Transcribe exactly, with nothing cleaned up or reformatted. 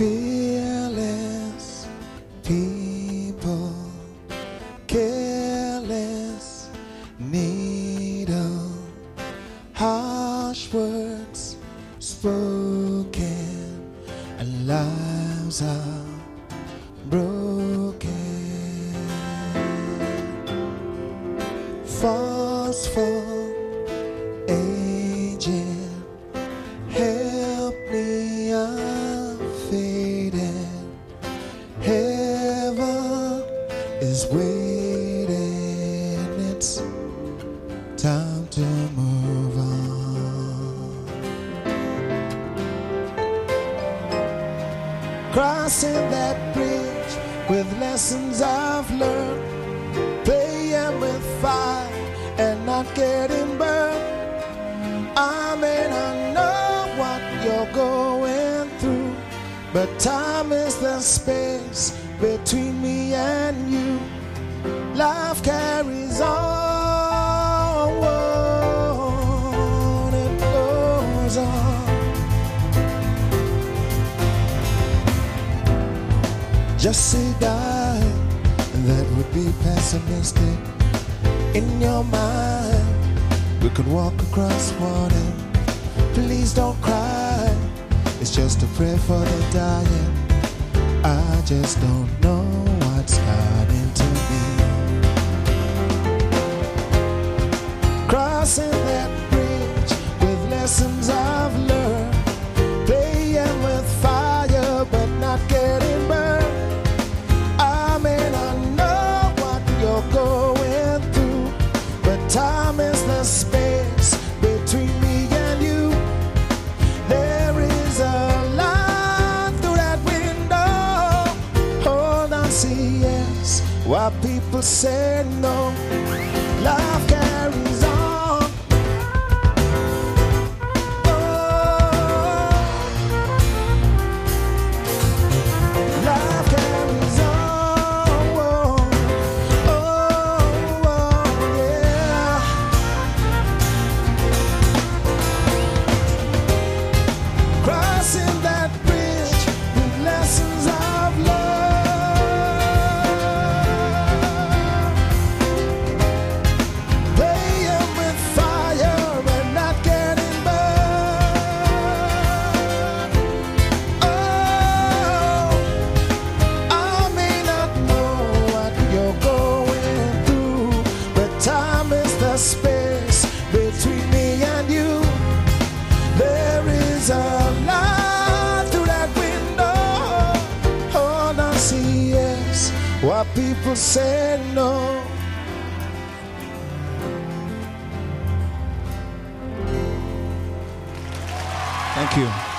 Fearless people, careless needle, harsh words spoken, and lives are broken. Forceful aging, help me, I'm fading. Heaven is waiting, it's time to move on. Crossing that bridge with lessons I've learned, playing with fire and not getting burned. I may not know what you're going through, but time is the space between me and you. Life carries on, it goes on. Just say die, that would be pessimistic. In your mind, we could walk across water. Please don't cry, it's just a prayer for the dying. I just don't know what's happening to me. Crossing that bridge with lessons I've learned, playing with fire but not getting burned. I may not know what you're going through, but time is the space between me and you. There is a line through that window. Hold on, see yes, while people say no. Life carries on. Oh, life carries on. Oh, oh, yeah. Crossing that bridge with lessons I've learned, playing with fire and not getting burned. Oh, I may not know what you're going through, but time is the space between me and you. There is a light through that window. Hold on, see yes, while people say no. Thank you.